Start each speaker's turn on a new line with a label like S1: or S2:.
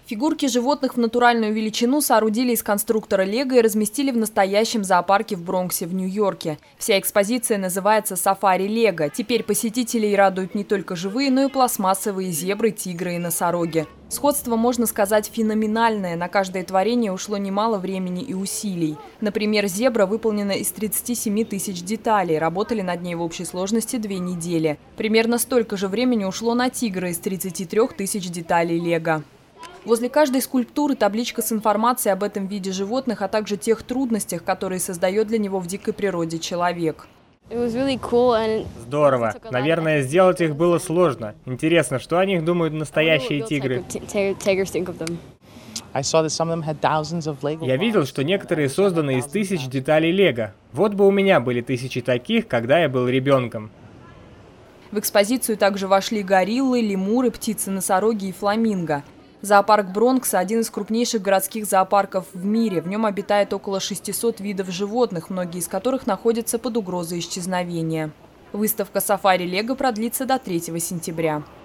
S1: Фигурки животных в натуральную величину соорудили из конструктора Лего и разместили в настоящем зоопарке в Бронксе в Нью-Йорке. Вся экспозиция называется «Сафари Лего». Теперь посетителей радуют не только живые, но и пластмассовые зебры, тигры и носороги. Сходство, можно сказать, феноменальное. На каждое творение ушло немало времени и усилий. Например, зебра выполнена из 37 тысяч деталей. Работали над ней в общей сложности 2 недели. Примерно столько же времени ушло на тигра из 33 тысяч деталей Лего. Возле каждой скульптуры табличка с информацией об этом виде животных, а также тех трудностях, которые создает для него в дикой природе человек.
S2: Здорово. Наверное, сделать их было сложно. Интересно, что о них думают настоящие тигры. Я видел, что некоторые созданы из тысяч деталей Лего. Вот бы у меня были 1000 таких, когда я был ребенком.
S1: В экспозицию также вошли гориллы, лемуры, птицы-носороги и фламинго. Зоопарк Бронкса – один из крупнейших городских зоопарков в мире. В нем обитает около 600 видов животных, многие из которых находятся под угрозой исчезновения. Выставка «Сафари Лего» продлится до 3 сентября.